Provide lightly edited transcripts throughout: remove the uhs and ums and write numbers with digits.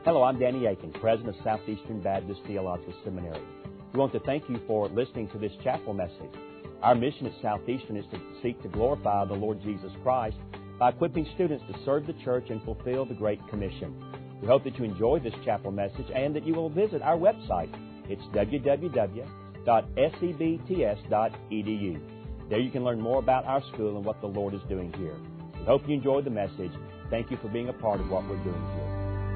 Hello, I'm Danny Aiken, President of Southeastern Baptist Theological Seminary. We want to thank you for listening to this chapel message. Our mission at Southeastern is to seek to glorify the Lord Jesus Christ by equipping students to serve the church and fulfill the Great Commission. We hope that you enjoy this chapel message and that you will visit our website. It's www.sebts.edu. There you can learn more about our school and what the Lord is doing here. We hope you enjoyed the message. Thank you for being a part of what we're doing here.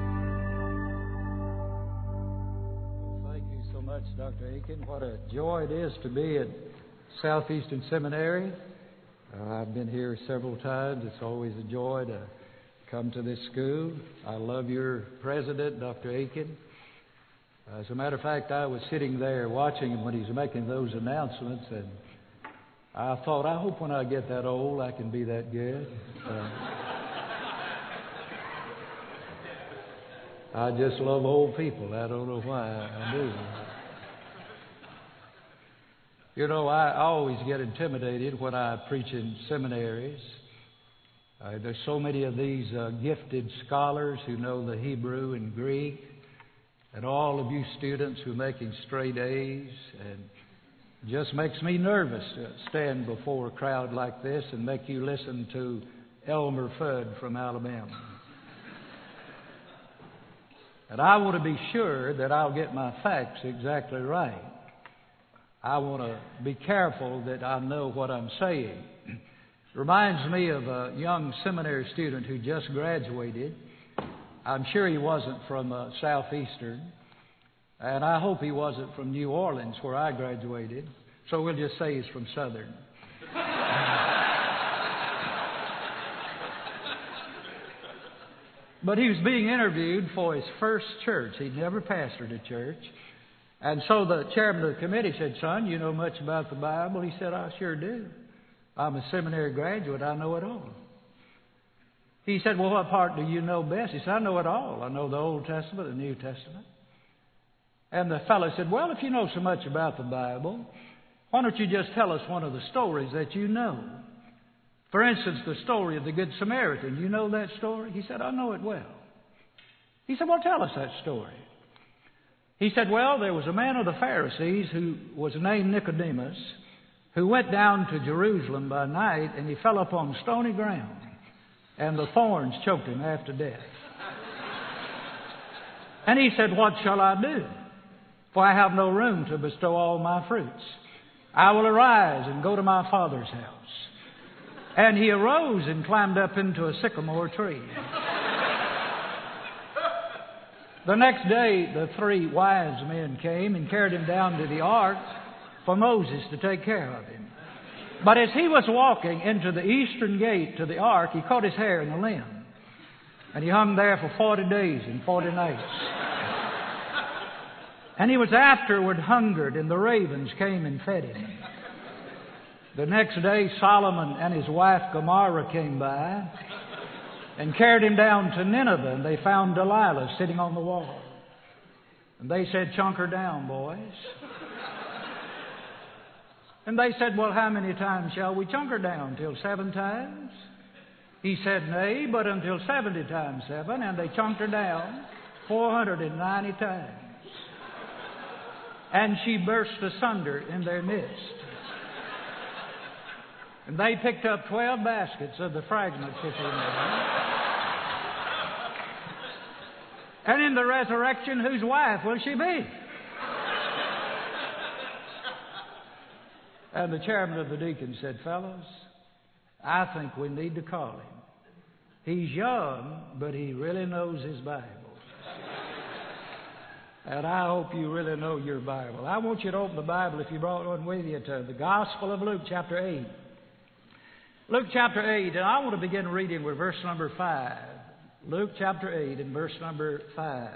Dr. Aiken, what a joy it is to be at Southeastern Seminary. I've been here several times. It's always a joy to come to this school. I love your president, Dr. Aiken. As a matter of fact, I was sitting there watching him when he was making those announcements, and I thought, I hope when I get that old I can be that good. I just love old people. I don't know why I do. You know, I always get intimidated when I preach in seminaries. There's so many of these gifted scholars who know the Hebrew and Greek, and all of you students who are making straight A's, and it just makes me nervous to stand before a crowd like this and make you listen to Elmer Fudd from Alabama. And I want to be sure that I'll get my facts exactly right. I want to be careful that I know what I'm saying. It reminds me of a young seminary student who just graduated. I'm sure he wasn't from Southeastern, and I hope he wasn't from New Orleans, where I graduated, so we'll just say he's from Southern. But he was being interviewed for his first church. He'd never pastored a church. And so the chairman of the committee said, "Son, you know much about the Bible?" He said, "I sure do. I'm a seminary graduate. I know it all." He said, "Well, what part do you know best?" He said, "I know it all. I know the Old Testament, the New Testament." And the fellow said, "Well, if you know so much about the Bible, why don't you just tell us one of the stories that you know? For instance, the story of the Good Samaritan. You know that story?" He said, "I know it well." He said, "Well, tell us that story." He said, "Well, there was a man of the Pharisees who was named Nicodemus, who went down to Jerusalem by night, and he fell upon stony ground, and the thorns choked him after death. And he said, 'What shall I do? For I have no room to bestow all my fruits. I will arise and go to my father's house.' And he arose and climbed up into a sycamore tree. The next day, the 3 wise men came and carried him down to the ark for Moses to take care of him. But as he was walking into the eastern gate to the ark, he caught his hair in a limb. And he hung there for 40 days and 40 nights. And he was afterward hungered, and the ravens came and fed him. The next day, Solomon and his wife Gomorrah came by and carried him down to Nineveh, and they found Delilah sitting on the wall. And they said, 'Chunk her down, boys.' And they said, 'Well, how many times shall we chunk her down? Till 7 times?' He said, 'Nay, but until 70 times 7, and they chunked her down 490 times. And she burst asunder in their midst. And they picked up 12 baskets of the fragments, if you know. And in the resurrection, whose wife will she be?' And the chairman of the deacons said, 'Fellows, I think we need to call him. He's young, but he really knows his Bible.' And I hope you really know your Bible. I want you to open the Bible, if you brought one with you, to the Gospel of Luke, chapter 8. Luke chapter 8, and I want to begin reading with verse number 5. Luke chapter 8 and verse number 5.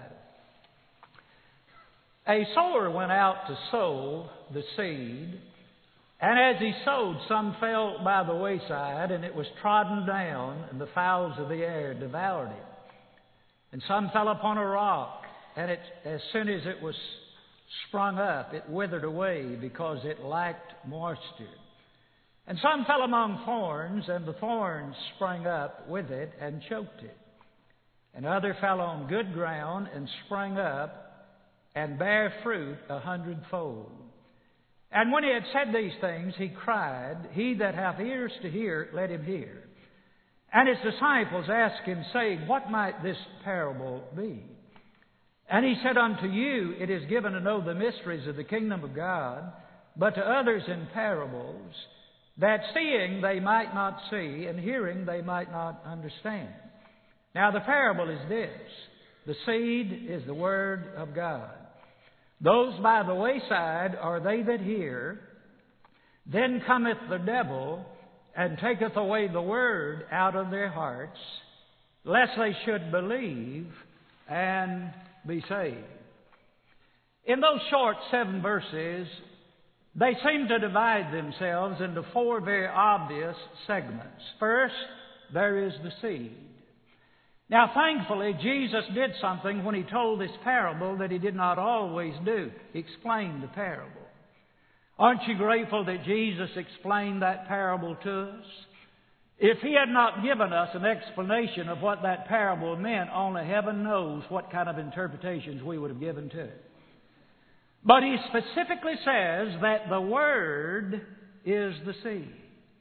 "A sower went out to sow the seed, and as he sowed, some fell by the wayside, and it was trodden down, and the fowls of the air devoured it. And some fell upon a rock, and as soon as it was sprung up, it withered away because it lacked moisture. And some fell among thorns, and the thorns sprang up with it and choked it. and other fell on good ground and sprang up and bare fruit 100-fold. And when he had said these things, he cried, He that hath ears to hear, let him hear. And his disciples asked him, saying, What might this parable be? And he said, Unto you it is given to know the mysteries of the kingdom of God, but to others in parables, that seeing they might not see, and hearing they might not understand. Now the parable is this: the seed is the word of God. Those by the wayside are they that hear. Then cometh the devil, and taketh away the word out of their hearts, lest they should believe and be saved. In those short 7 verses, they seem to divide themselves into 4 very obvious segments. First, there is the seed. Now, thankfully, Jesus did something when He told this parable that He did not always do. He explained the parable. Aren't you grateful that Jesus explained that parable to us? If He had not given us an explanation of what that parable meant, only heaven knows what kind of interpretations we would have given to it. But He specifically says that the Word is the seed.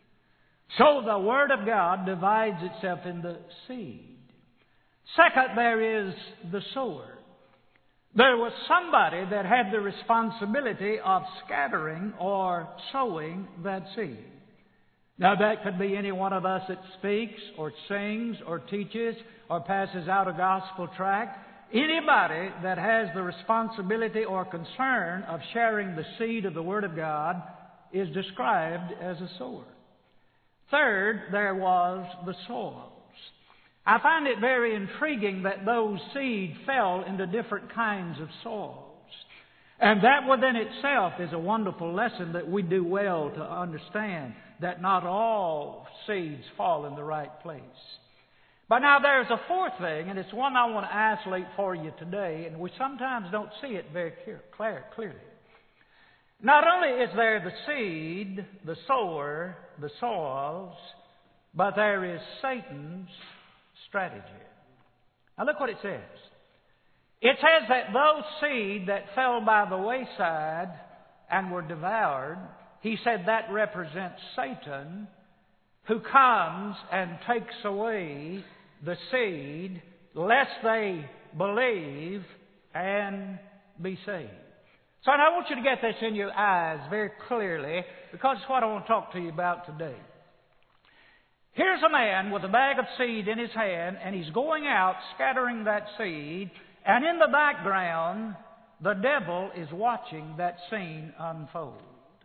So the Word of God divides itself into seed. Second, there is the sower. There was somebody that had the responsibility of scattering or sowing that seed. Now that could be any one of us that speaks or sings or teaches or passes out a gospel tract. Anybody that has the responsibility or concern of sharing the seed of the Word of God is described as a sower. Third, there was the soils. I find it very intriguing that those seed fell into different kinds of soils. And that within itself is a wonderful lesson that we do well to understand, that not all seeds fall in the right place. But now there's a fourth thing, and it's one I want to isolate for you today, and we sometimes don't see it very clearly. Not only is there the seed, the sower, the soils, but there is Satan's strategy. Now look what it says. It says that those seed that fell by the wayside and were devoured, he said that represents Satan, who comes and takes away the seed, lest they believe and be saved. So now I want you to get this in your eyes very clearly, because it's what I want to talk to you about today. Here's a man with a bag of seed in his hand, and he's going out scattering that seed, and in the background, the devil is watching that scene unfold.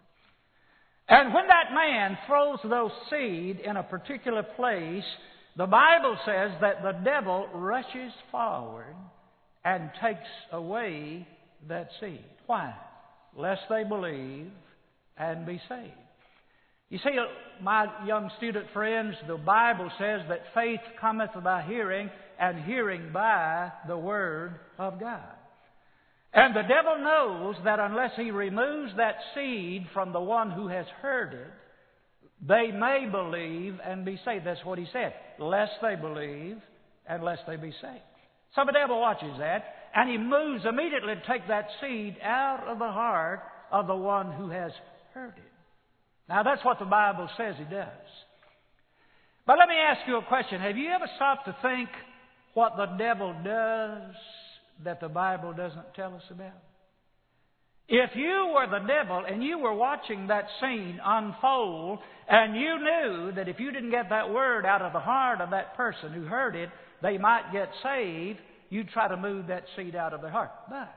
And when that man throws those seed in a particular place, the Bible says that the devil rushes forward and takes away that seed. Why? Lest they believe and be saved. You see, my young student friends, the Bible says that faith cometh by hearing, and hearing by the Word of God. And the devil knows that unless he removes that seed from the one who has heard it, they may believe and be saved. That's what he said. Lest they believe and lest they be saved. So the devil watches that, and he moves immediately to take that seed out of the heart of the one who has heard it. Now that's what the Bible says he does. But let me ask you a question. Have you ever stopped to think what the devil does that the Bible doesn't tell us about? If you were the devil and you were watching that scene unfold, and you knew that if you didn't get that word out of the heart of that person who heard it, they might get saved, you'd try to move that seed out of their heart. But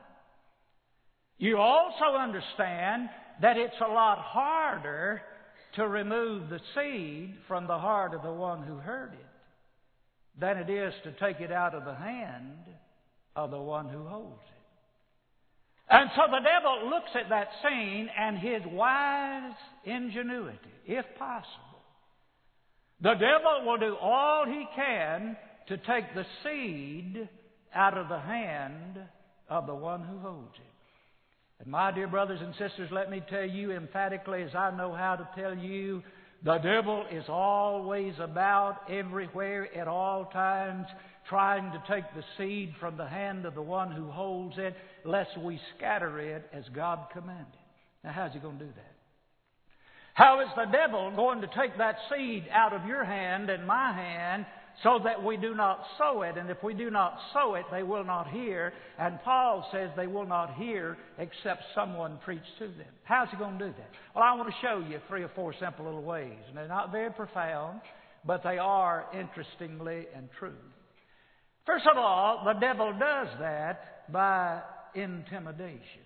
you also understand that it's a lot harder to remove the seed from the heart of the one who heard it than it is to take it out of the hand of the one who holds it. And so the devil looks at that scene, and his wise ingenuity, if possible, the devil will do all he can to take the seed out of the hand of the one who holds it. And my dear brothers and sisters, let me tell you emphatically, as I know how to tell you, The devil is always about, everywhere, at all times, trying to take the seed from the hand of the one who holds it, lest we scatter it as God commanded. Now, how's he going to do that? How is the devil going to take that seed out of your hand and my hand so that we do not sow it? And if we do not sow it, they will not hear. And Paul says they will not hear except someone preach to them. How's he going to do that? Well, I want to show you 3 or 4 simple little ways. And they're not very profound, but they are interestingly and true. First of all, the devil does that by intimidation.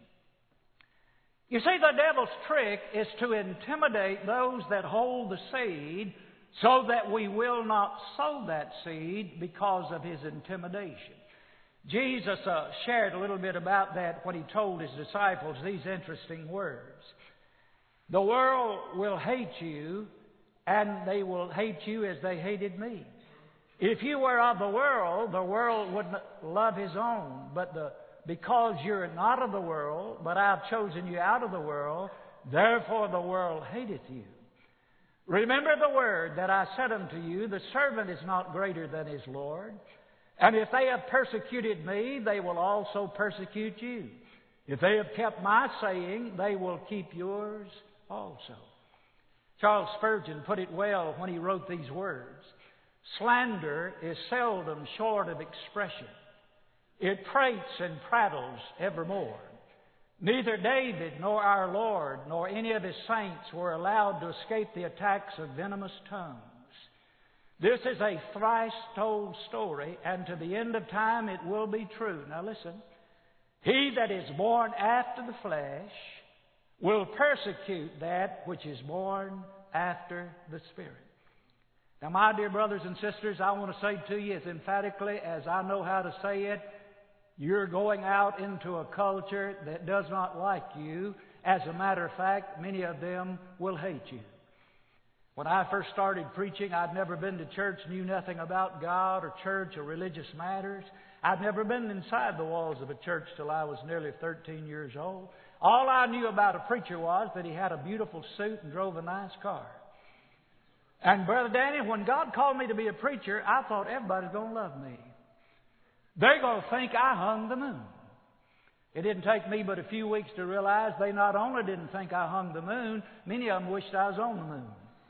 You see, the devil's trick is to intimidate those that hold the seed so that we will not sow that seed because of his intimidation. Jesus shared a little bit about that when he told his disciples these interesting words. The world will hate you, and they will hate you as they hated me. If you were of the world would love his own. But because you're not of the world, but I've chosen you out of the world, therefore the world hateth you. Remember the word that I said unto you, the servant is not greater than his Lord. And if they have persecuted me, they will also persecute you. If they have kept my saying, they will keep yours also. Charles Spurgeon put it well when he wrote these words. Slander is seldom short of expression. It prates and prattles evermore. Neither David nor our Lord nor any of his saints were allowed to escape the attacks of venomous tongues. This is a thrice told story, and to the end of time it will be true. Now listen. He that is born after the flesh will persecute that which is born after the Spirit. Now, my dear brothers and sisters, I want to say to you as emphatically as I know how to say it, you're going out into a culture that does not like you. As a matter of fact, many of them will hate you. When I first started preaching, I'd never been to church, knew nothing about God or church or religious matters. I'd never been inside the walls of a church till I was nearly 13 years old. All I knew about a preacher was that he had a beautiful suit and drove a nice car. And Brother Danny, when God called me to be a preacher, I thought everybody's going to love me. They're going to think I hung the moon. It didn't take me but a few weeks to realize they not only didn't think I hung the moon, many of them wished I was on the moon.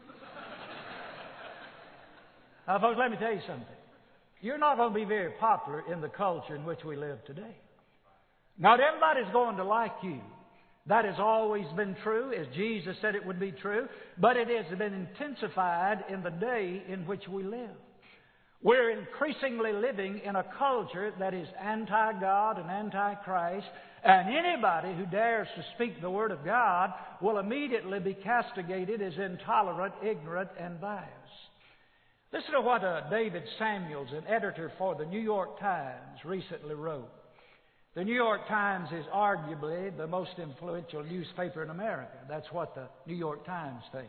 Now, folks, let me tell you something. You're not going to be very popular in the culture in which we live today. Not everybody's going to like you. That has always been true, as Jesus said it would be true, but it has been intensified in the day in which we live. We're increasingly living in a culture that is anti-God and anti-Christ, and anybody who dares to speak the Word of God will immediately be castigated as intolerant, ignorant, and biased. Listen to what David Samuels, an editor for the New York Times, recently wrote. The New York Times is arguably the most influential newspaper in America. That's what the New York Times thinks.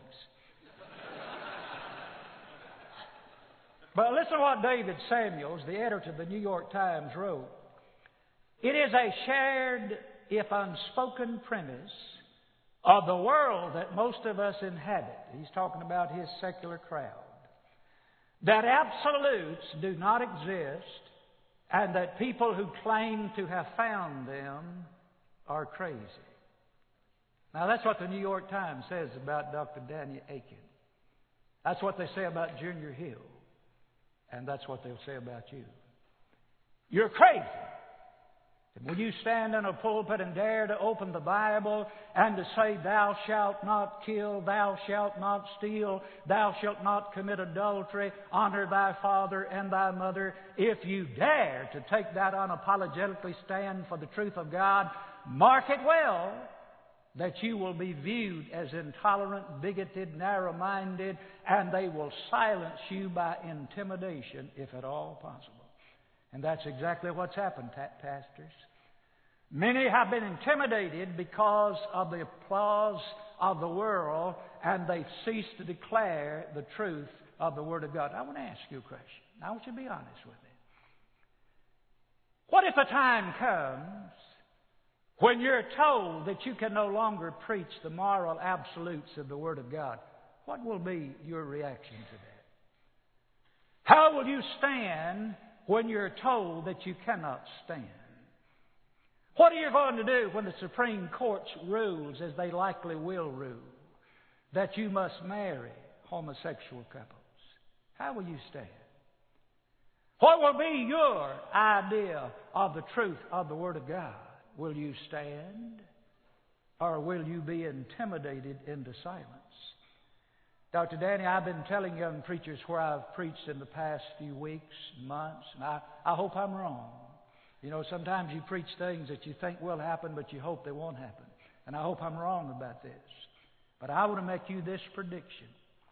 But listen to what David Samuels, the editor of the New York Times, wrote. It is a shared, if unspoken, premise of the world that most of us inhabit. He's talking about his secular crowd. That absolutes do not exist, and that people who claim to have found them are crazy. Now, that's what the New York Times says about Dr. Danny Akin. That's what they say about Junior Hill. And that's what they'll say about you. You're crazy. And when you stand in a pulpit and dare to open the Bible and to say, thou shalt not kill, thou shalt not steal, thou shalt not commit adultery, honor thy father and thy mother, if you dare to take that unapologetically stand for the truth of God, mark it well that you will be viewed as intolerant, bigoted, narrow-minded, and they will silence you by intimidation, if at all possible. And that's exactly what's happened, pastors. Many have been intimidated because of the applause of the world, and they've ceased to declare the truth of the Word of God. I want to ask you a question. I want you to be honest with me. What if a time comes when you're told that you can no longer preach the moral absolutes of the Word of God? What will be your reaction to that? How will you stand when you're told that you cannot stand? What are you going to do when the Supreme Court rules, as they likely will rule, that you must marry homosexual couples? How will you stand? What will be your idea of the truth of the Word of God? Will you stand, or will you be intimidated into silence? Dr. Danny, I've been telling young preachers where I've preached in the past few weeks, months, and I hope I'm wrong. You know, sometimes you preach things that you think will happen, but you hope they won't happen. And I hope I'm wrong about this. But I want to make you this prediction.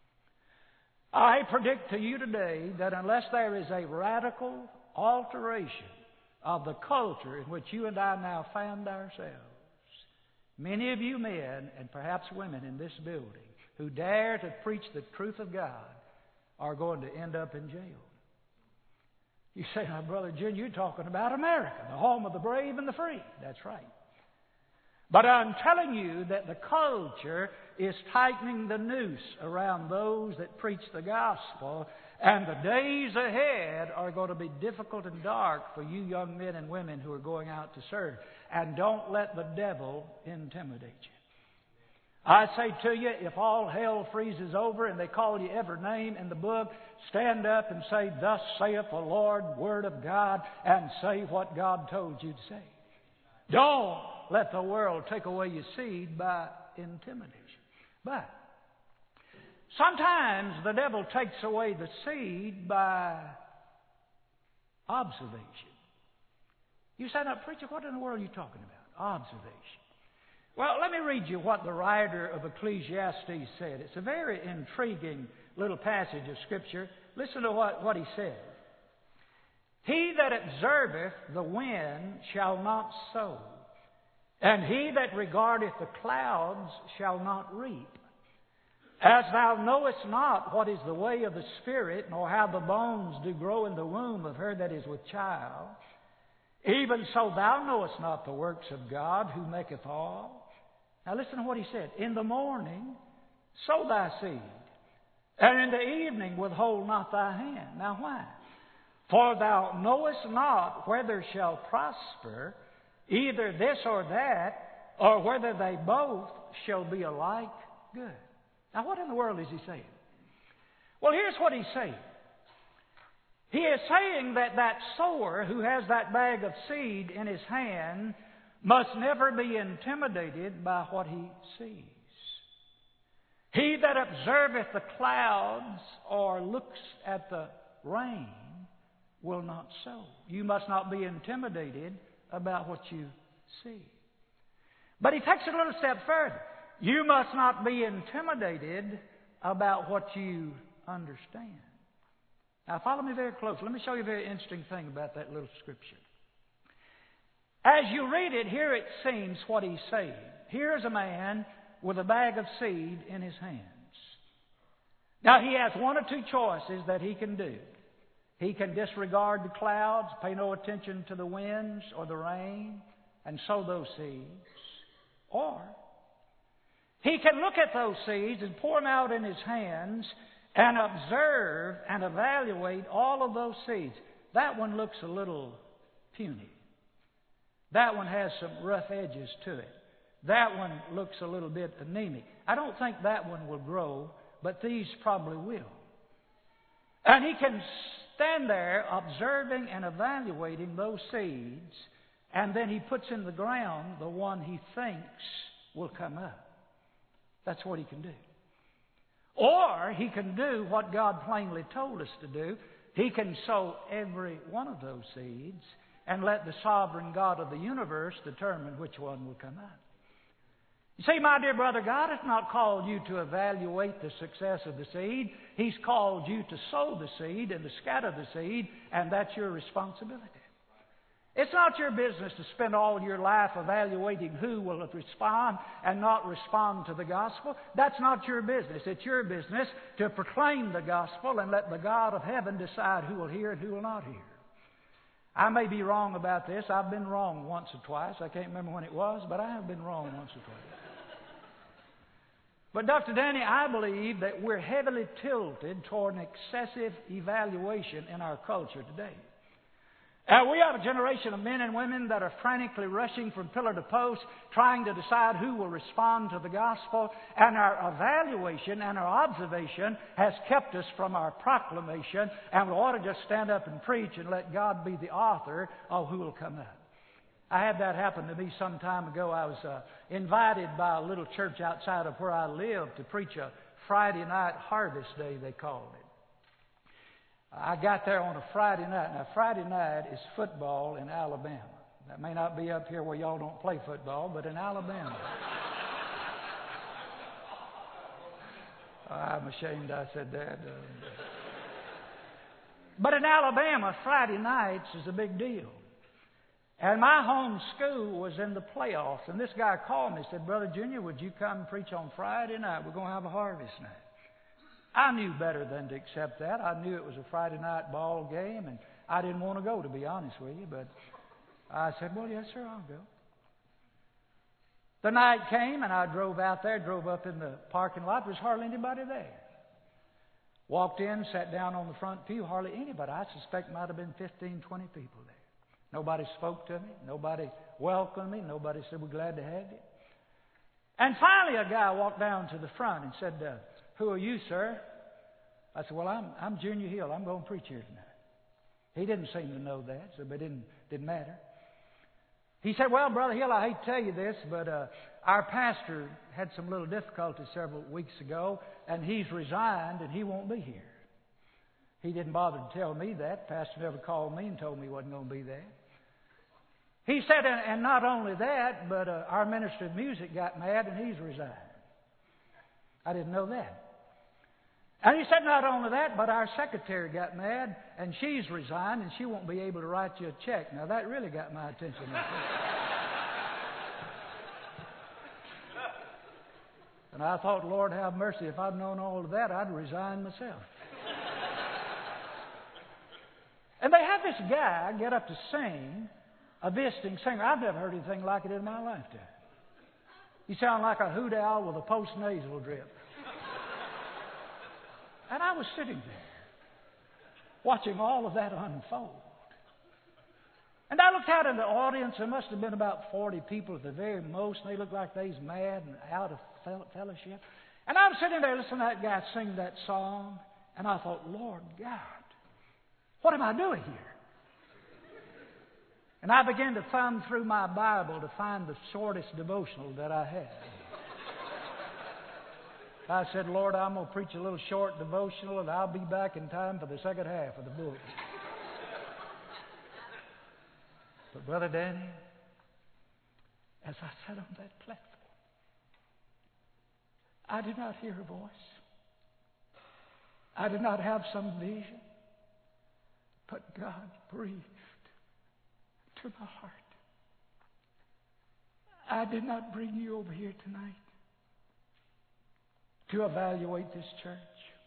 I predict to you today that unless there is a radical alteration of the culture in which you and I now find ourselves, many of you men and perhaps women in this building who dare to preach the truth of God are going to end up in jail. You say, now, Brother Jim, you're talking about America, the home of the brave and the free. That's right. But I'm telling you that the culture is tightening the noose around those that preach the gospel, and the days ahead are going to be difficult and dark for you young men and women who are going out to serve. And don't let the devil intimidate you. I say to you, if all hell freezes over and they call you every name in the book, stand up and say, "Thus saith the Lord," Word of God, and say what God told you to say. Don't let the world take away your seed by intimidation. But sometimes the devil takes away the seed by observation. You say, "Now, preacher, what in the world are you talking about?" Observation. Well, let me read you what the writer of Ecclesiastes said. It's a very intriguing little passage of Scripture. Listen to what he said. "He that observeth the wind shall not sow, and he that regardeth the clouds shall not reap. As thou knowest not what is the way of the Spirit, nor how the bones do grow in the womb of her that is with child, even so thou knowest not the works of God who maketh all." Now listen to what he said. "In the morning sow thy seed, and in the evening withhold not thy hand." Now why? "For thou knowest not whether shall prosper, either this or that, or whether they both shall be alike good." Now what in the world is he saying? Well, here's what he's saying. He is saying that that sower who has that bag of seed in his hand must never be intimidated by what he sees. "He that observeth the clouds or looks at the rain will not sow." You must not be intimidated about what you see. But he takes it a little step further. You must not be intimidated about what you understand. Now follow me very close. Let me show you a very interesting thing about that little scripture. As you read it, here it seems what he's saying. Here's a man with a bag of seed in his hands. Now he has one or two choices that he can do. He can disregard the clouds, pay no attention to the winds or the rain, and sow those seeds. Or he can look at those seeds and pour them out in his hands and observe and evaluate all of those seeds. That one looks a little puny. That one has some rough edges to it. That one looks a little bit anemic. I don't think that one will grow, but these probably will. And he can stand there observing and evaluating those seeds, and then he puts in the ground the one he thinks will come up. That's what he can do. Or he can do what God plainly told us to do. He can sow every one of those seeds and let the sovereign God of the universe determine which one will come out. You see, my dear brother, God has not called you to evaluate the success of the seed. He's called you to sow the seed and to scatter the seed, and that's your responsibility. It's not your business to spend all your life evaluating who will respond and not respond to the gospel. That's not your business. It's your business to proclaim the gospel and let the God of heaven decide who will hear and who will not hear. I may be wrong about this. I've been wrong once or twice. I can't remember when it was, but I have been wrong once or twice. But Dr. Danny, I believe that we're heavily tilted toward an excessive evaluation in our culture today. We have a generation of men and women that are frantically rushing from pillar to post, trying to decide who will respond to the gospel. And our evaluation and our observation has kept us from our proclamation. And we ought to just stand up and preach and let God be the author of who will come up. I had that happen to me some time ago. I was invited by a little church outside of where I live to preach a Friday night harvest day, they called it. I got there on a Friday night. Now, Friday night is football in Alabama. That may not be up here where y'all don't play football, but in Alabama. I'm ashamed I said that. But in Alabama, Friday nights is a big deal. And my home school was in the playoffs. And this guy called me and said, Brother Junior, would you come and preach on Friday night? We're going to have a harvest night. I knew better than to accept that. I knew it was a Friday night ball game, and I didn't want to go, to be honest with you. But I said, well, yes, sir, I'll go. The night came, and I drove out there, drove up in the parking lot. There was hardly anybody there. Walked in, sat down on the front pew, hardly anybody. I suspect might have been 15, 20 people there. Nobody spoke to me. Nobody welcomed me. Nobody said, we're glad to have you. And finally, a guy walked down to the front and said, who are you, sir? I said, well, I'm Junior Hill. I'm going to preach here tonight. He didn't seem to know that, so it didn't matter. He said, well, Brother Hill, I hate to tell you this, but our pastor had some little difficulty several weeks ago, and he's resigned, and he won't be here. He didn't bother to tell me that. The pastor never called me and told me he wasn't going to be there. He said, and not only that, but our minister of music got mad, and he's resigned. I didn't know that. And he said not only that, but our secretary got mad, and she's resigned, and she won't be able to write you a check. Now, that really got my attention. And I thought, Lord have mercy, if I'd known all of that, I'd resign myself. And they had this guy get up to sing, a visiting singer. I've never heard anything like it in my lifetime. You sound like a hoot owl with a post-nasal drip. And I was sitting there, watching all of that unfold. And I looked out in the audience. There must have been about 40 people at the very most, and they looked like they was mad and out of fellowship. And I was sitting there listening to that guy sing that song, and I thought, Lord God, what am I doing here? And I began to thumb through my Bible to find the shortest devotional that I had. I said, Lord, I'm going to preach a little short devotional, and I'll be back in time for the second half of the book. But Brother Danny, as I sat on that platform, I did not hear a voice. I did not have some vision. But God breathed to my heart. I did not bring you over here tonight to evaluate this church.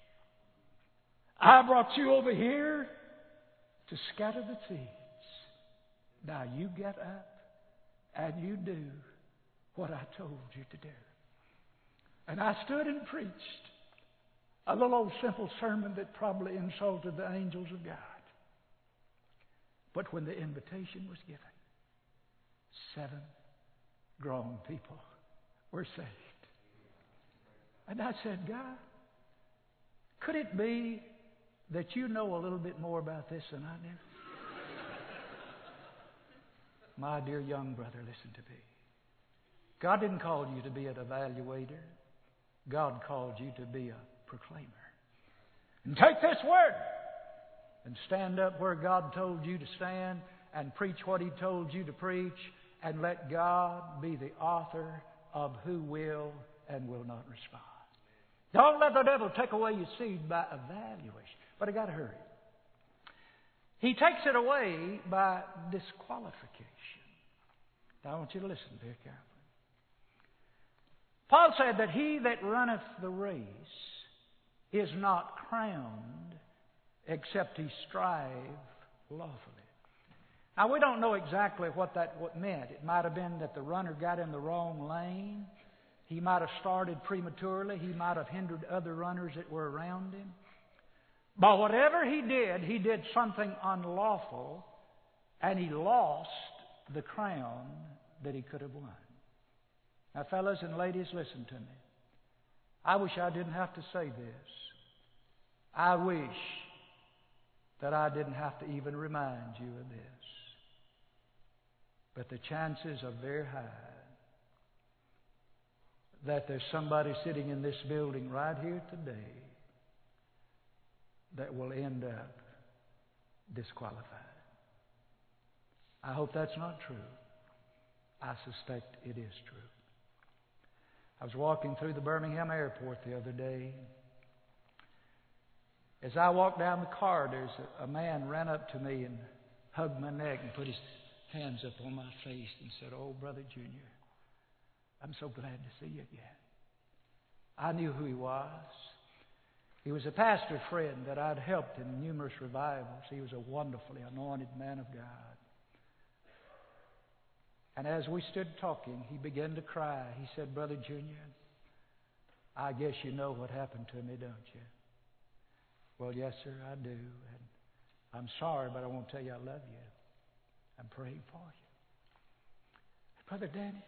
I brought you over here to scatter the seeds. Now you get up and you do what I told you to do. And I stood and preached a little old simple sermon that probably insulted the angels of God. But when the invitation was given, 7 grown people were saved. And I said, God, could it be that you know a little bit more about this than I do? My dear young brother, listen to me. God didn't call you to be an evaluator. God called you to be a proclaimer. And take this word and stand up where God told you to stand and preach what He told you to preach, and let God be the author of who will and will not respond. Don't let the devil take away your seed by evaluation. But I got to hurry. He takes it away by disqualification. Now I want you to listen very carefully. Paul said that he that runneth the race is not crowned except he strive lawfully. Now we don't know exactly what meant. It might have been that the runner got in the wrong lane. He might have started prematurely. He might have hindered other runners that were around him. But whatever he did something unlawful, and he lost the crown that he could have won. Now, fellas and ladies, listen to me. I wish I didn't have to say this. I wish that I didn't have to even remind you of this. But the chances are very high that there's somebody sitting in this building right here today that will end up disqualified. I hope that's not true. I suspect it is true. I was walking through the Birmingham airport the other day. As I walked down the corridors, a man ran up to me and hugged my neck and put his hands up on my face and said, "Oh, Brother Junior, I'm so glad to see you again." I knew who he was. He was a pastor friend that I'd helped in numerous revivals. He was a wonderfully anointed man of God. And as we stood talking, he began to cry. He said, "Brother Junior, I guess you know what happened to me, don't you?" "Well, yes, sir, I do. And I'm sorry, but I want to tell you I love you. I'm praying for you." Brother Danny,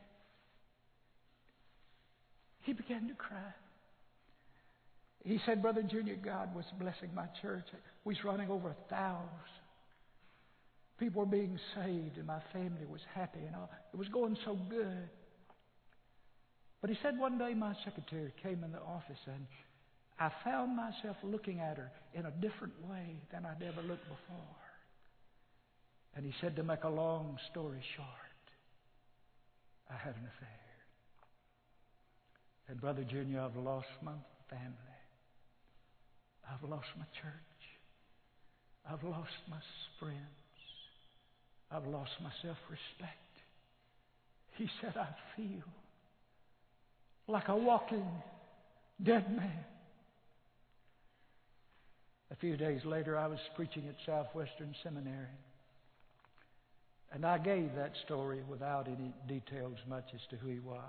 he began to cry. He said, "Brother Junior, God was blessing my church. We was running over 1,000. People were being saved, and my family was happy, and it was going so good." But he said one day my secretary came in the office, and I found myself looking at her in a different way than I'd ever looked before. And he said, to make a long story short, I had an affair. And Brother Junior, I've lost my family. I've lost my church. I've lost my friends. I've lost my self-respect. He said, I feel like a walking dead man. A few days later, I was preaching at Southwestern Seminary. And I gave that story without any details much as to who he was,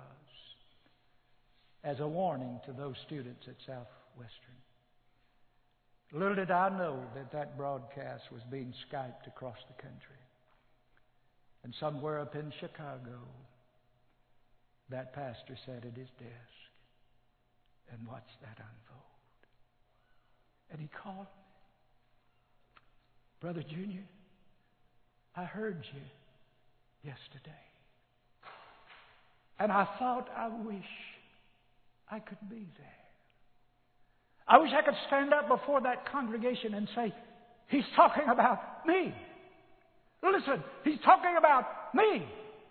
as a warning to those students at Southwestern. Little did I know that broadcast was being Skyped across the country. And somewhere up in Chicago, that pastor sat at his desk and watched that unfold. And he called me. "Brother Junior, I heard you yesterday. And I thought, I wish I could be there. I wish I could stand up before that congregation and say, he's talking about me. Listen, he's talking about me."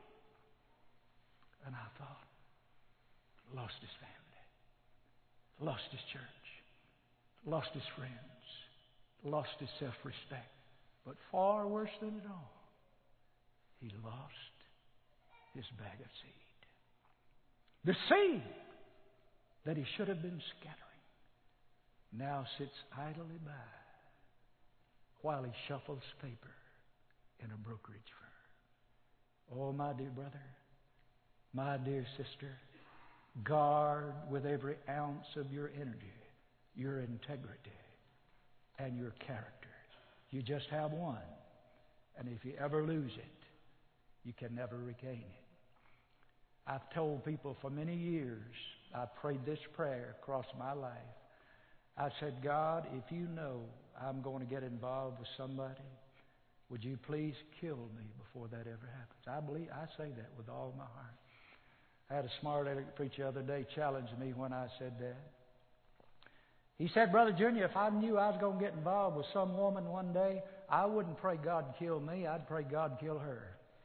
And I thought, lost his family, lost his church, lost his friends, lost his self-respect. But far worse than it all, he lost his bag of seed. The seed that he should have been scattering now sits idly by while he shuffles paper in a brokerage firm. Oh, my dear brother, my dear sister, guard with every ounce of your energy, your integrity, and your character. You just have one. And if you ever lose it, you can never regain it. I've told people for many years, I prayed this prayer across my life. I said, God, if you know I'm going to get involved with somebody, would you please kill me before that ever happens? I say that with all my heart. I had a smart aleck preacher the other day challenge me when I said that. He said, Brother Junior, if I knew I was going to get involved with some woman one day, I wouldn't pray God kill me. I'd pray God kill her.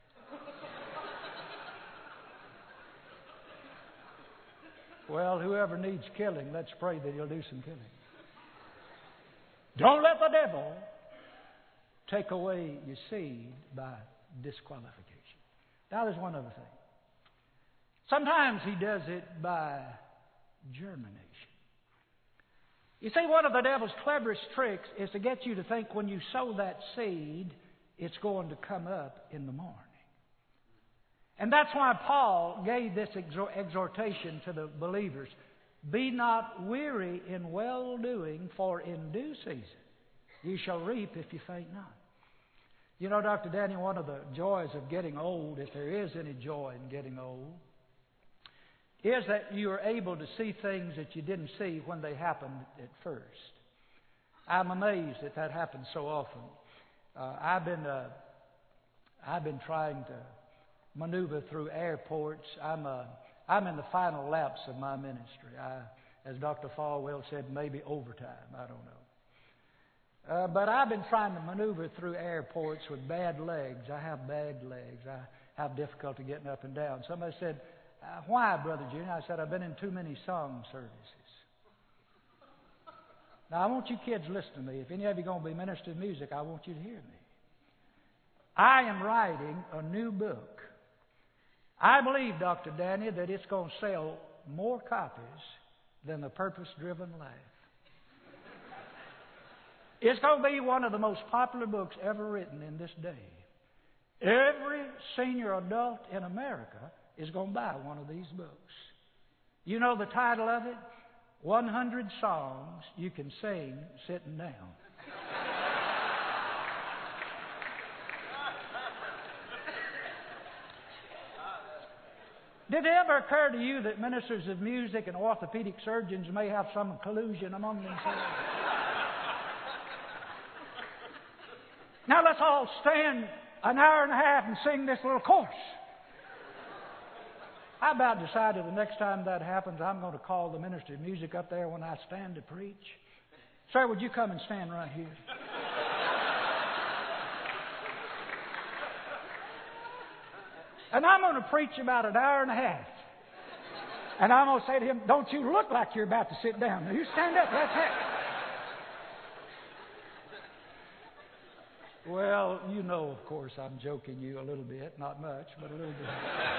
Well, whoever needs killing, let's pray that he'll do some killing. Don't let the devil take away your seed by disqualification. Now, there's one other thing. Sometimes he does it by germination. You see, one of the devil's cleverest tricks is to get you to think when you sow that seed, it's going to come up in the morning. And that's why Paul gave this exhortation to the believers. Be not weary in well-doing, for in due season you shall reap if you faint not. You know, Dr. Danny, one of the joys of getting old, if there is any joy in getting old, is that you are able to see things that you didn't see when they happened at first. I'm amazed that happens so often. I've been trying to maneuver through airports. I'm in the final laps of my ministry. As Dr. Falwell said, maybe overtime. I don't know. But I've been trying to maneuver through airports with bad legs. I have bad legs. I have difficulty getting up and down. Somebody said, why, Brother Junior? I said, I've been in too many song services. Now, I want you kids to listen to me. If any of you are going to be ministers of music, I want you to hear me. I am writing a new book. I believe, Dr. Danny, that it's going to sell more copies than The Purpose-Driven Life. It's going to be one of the most popular books ever written in this day. Every senior adult in America is going to buy one of these books. You know the title of it? 100 Songs You Can Sing Sitting Down. Did it ever occur to you that ministers of music and orthopedic surgeons may have some collusion among themselves? Now let's all stand an hour and a half and sing this little chorus. I about decided the next time that happens, I'm going to call the minister of music up there when I stand to preach. Sir, would you come and stand right here? And I'm going to preach about an hour and a half. And I'm going to say to him, don't you look like you're about to sit down. Now you stand up, let's have it. Well, you know, of course, I'm joking you a little bit. Not much, but a little bit.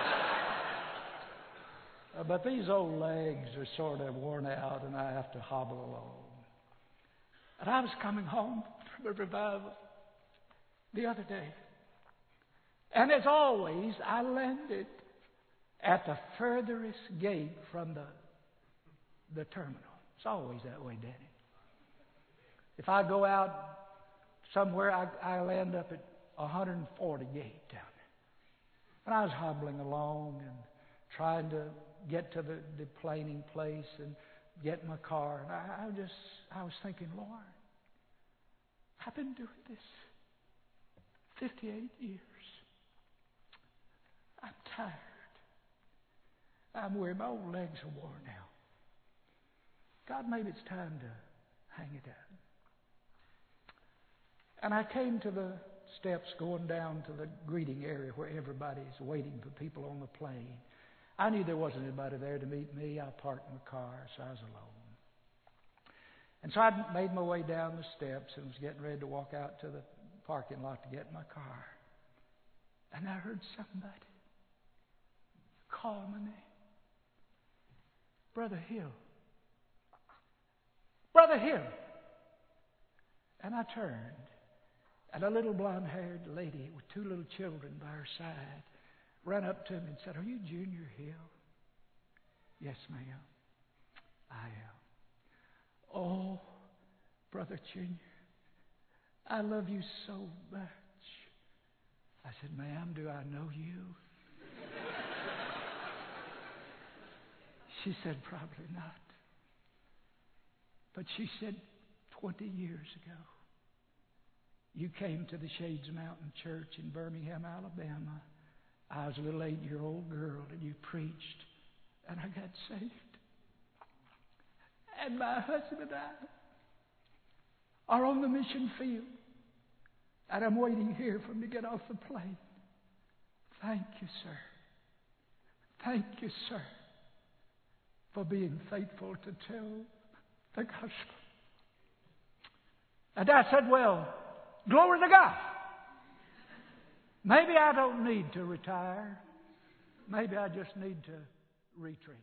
But these old legs are sort of worn out, and I have to hobble along. And I was coming home from a revival the other day. And as always, I landed at the furthest gate from the terminal. It's always that way, Danny. If I go out somewhere, I land up at 140 gate down there. And I was hobbling along and trying to get to the deplaning place and get in my car. And I was thinking, Lord, I've been doing this 58 years. I'm tired. I'm weary. My old legs are worn out. God, maybe it's time to hang it up. And I came to the steps going down to the greeting area where everybody's waiting for people on the plane. I knew there wasn't anybody there to meet me. I parked my car, so I was alone. And so I made my way down the steps and was getting ready to walk out to the parking lot to get in my car. And I heard somebody call my name. Brother Hill. Brother Hill. And I turned, and a little blonde-haired lady with two little children by her side ran up to me and said, "Are you Junior Hill?" "Yes, ma'am, I am." "Oh, Brother Junior, I love you so much." I said, "Ma'am, do I know you?" She said, "Probably not." But she said, 20 years ago, you came to the Shades Mountain Church in Birmingham, Alabama. I was a little 8-year-old girl, and you preached, and I got saved. And my husband and I are on the mission field, and I'm waiting here for him to get off the plane. Thank you, sir. Thank you, sir, for being faithful to tell the gospel. And I said, well, glory to God. Maybe I don't need to retire. Maybe I just need to retreat.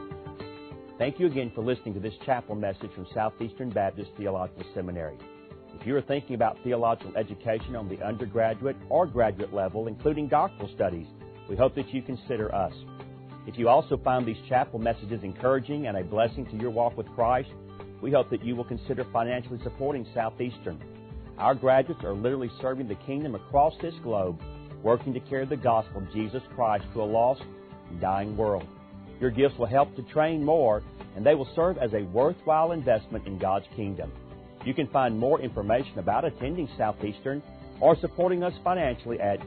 Thank you again for listening to this chapel message from Southeastern Baptist Theological Seminary. If you are thinking about theological education on the undergraduate or graduate level, including doctoral studies, we hope that you consider us. If you also find these chapel messages encouraging and a blessing to your walk with Christ, we hope that you will consider financially supporting Southeastern. Our graduates are literally serving the kingdom across this globe, working to carry the gospel of Jesus Christ to a lost and dying world. Your gifts will help to train more, and they will serve as a worthwhile investment in God's kingdom. You can find more information about attending Southeastern or supporting us financially at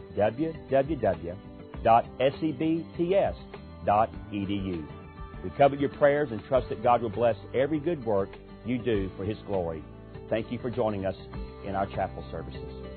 www.sebts.edu. We covet your prayers and trust that God will bless every good work you do for His glory. Thank you for joining us in our chapel services.